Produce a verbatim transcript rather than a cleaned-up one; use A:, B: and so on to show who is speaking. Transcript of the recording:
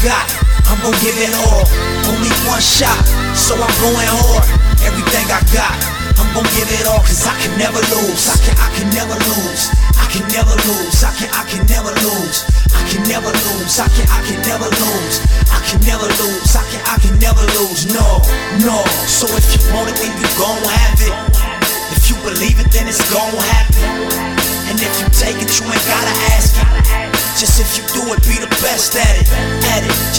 A: got, I'm gon' give it all. Only one shot, so I'm going hard. Everything I got, I'm gon' give it all, cause I can never lose. I can, I can never lose. I can never lose. I can, I can never lose. I can never lose. I can, I can never lose. I can never lose. I can, I can never lose. No, no. So if you want it, then you gon' have it. If you believe it, then it's gon' happen. And if you take it, you ain't gotta ask it. Just if you do it, be the best at it, at it.